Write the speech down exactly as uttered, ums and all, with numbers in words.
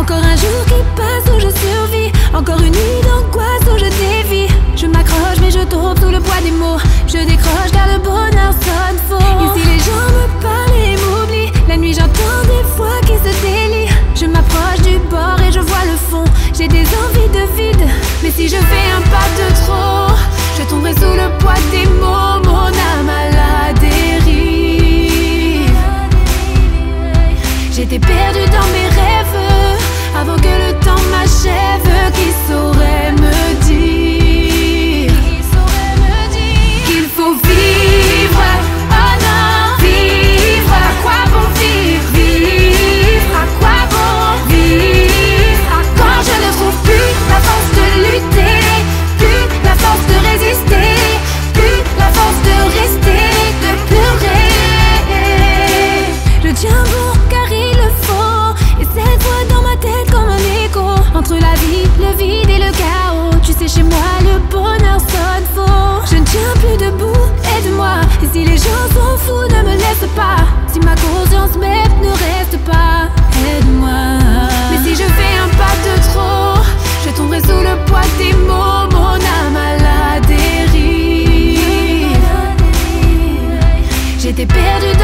Encore un jour qui passe où je survis, encore une nuit d'angoisse où je dévie. Je m'accroche mais je tombe sous le poids des mots. Je décroche car le bonheur sonne faux. Ici les gens me parlent et m'oublient. La nuit j'entends des voix qui se délient. Je m'approche du bord et je vois le fond. J'ai des envies de vide, mais si je fais un pas de trop, je tomberai sous le poids des mots. Mon âme à la dérive. J'étais perdue dans mes rêves avant que le temps m'achève. Qui saurait me dire qu'il faut vivre? Oh non, vivre, à quoi bon vivre? Vivre, à quoi bon vivre? Quand je ne trouve plus la force de lutter, plus la force de résister, plus la force de rester, de pleurer. Je tiens bon car il le faut, et cette voix dans ma tête comme un écho. Entre la vie, le vide et le chaos, tu sais chez moi le bonheur sonne faux. Je ne tiens plus debout, aide-moi. Et si les gens sont fous, ne me laisse pas. Si ma conscience même ne reste pas, aide-moi. Mais si je fais un pas de trop, je tomberai sous le poids des mots. Mon âme à la dérive. J'étais perdue